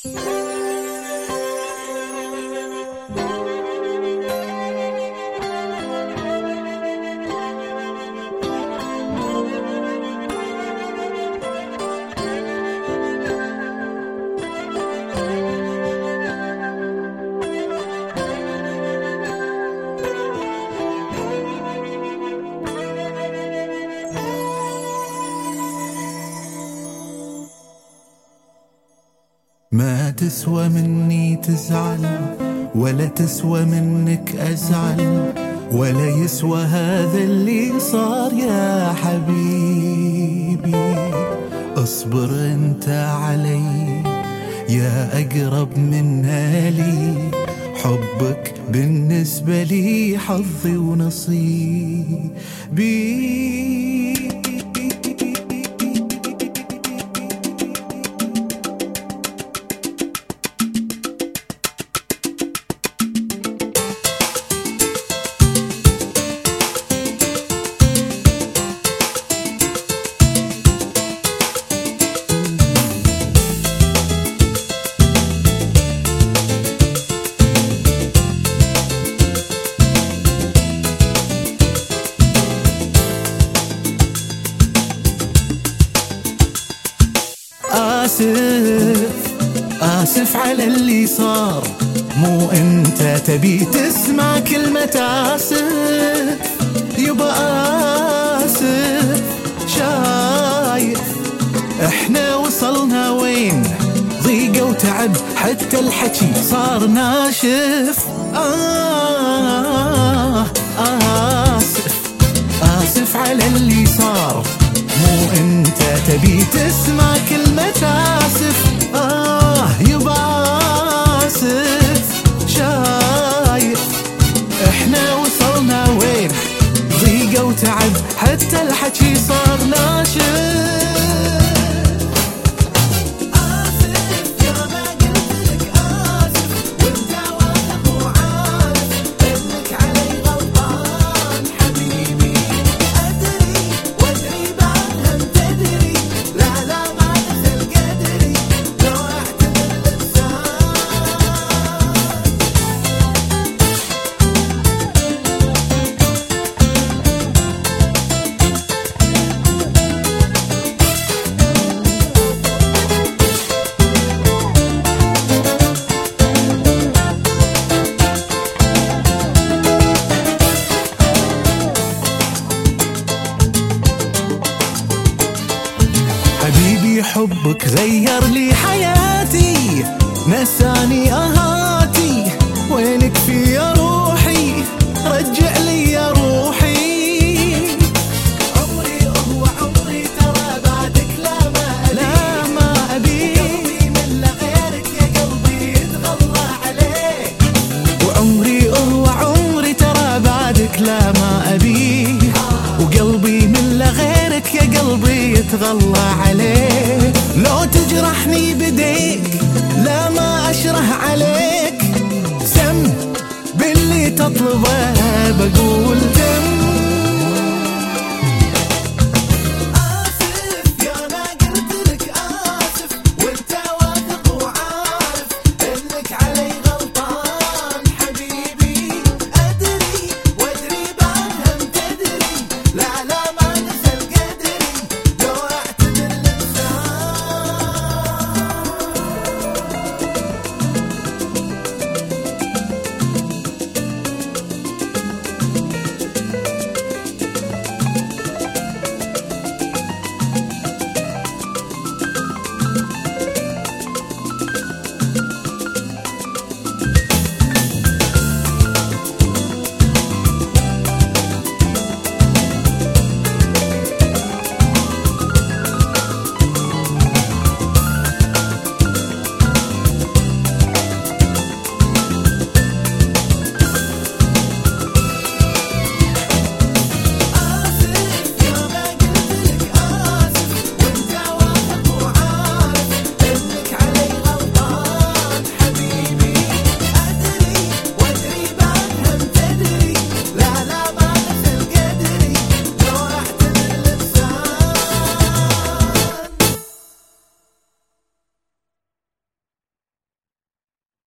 ما تسوى مني تزعل، ولا تسوى منك أزعل، ولا يسوى هذا اللي صار يا حبيبي. اصبر انت علي يا أقرب من لي، حبك بالنسبة لي حظي ونصيبي. آسف على اللي صار، مو انت تبي تسمع كلمة آسف، يبا آسف. شايف احنا وصلنا وين؟ ضيقة وتعب حتى الحكي صار ناشف. آسف على اللي صار، مو انت تبي تسمع كلمة آسف. يبا آسف. شايف احنا وصلنا وين؟ ضيقة وتعب حتى الحكي صار ناشف. حبك غير لي حياتي، نساني أهاتي، وينك في يا روحي؟ رجع لي يا روحي. عمري هو عمري، ترى بعدك لا ما أبي، قلبي من غيرك يا قلبي يتغلى عليك. وعمري هو عمري، ترى بعدك لا ما أبي، وقلبي من غيرك يا قلبي يتغلى عليك. لو تجرحني بديك لا ما أشره عليك، سم باللي تطلبه بقول